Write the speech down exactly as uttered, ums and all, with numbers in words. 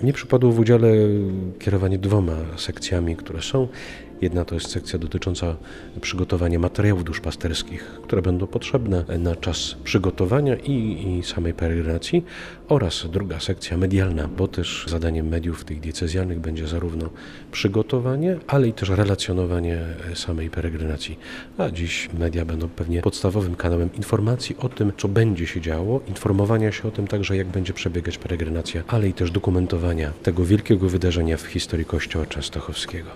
Mnie przypadło w udziale kierowanie dwoma sekcjami, które są. Jedna to jest sekcja dotycząca przygotowania materiałów duszpasterskich, które będą potrzebne na czas przygotowania i, i samej peregrinacji, oraz druga sekcja medialna, bo też zadaniem mediów tych diecezjalnych będzie zarówno przygotowanie, ale i też relacjonowanie samej peregrinacji. A dziś media będą pewnie podstawowym kanałem informacji o tym, co będzie się działo, informowania się o tym także, jak będzie przebiegać peregrinacja, ale i też dokumentowania tego wielkiego wydarzenia w historii Kościoła Częstochowskiego.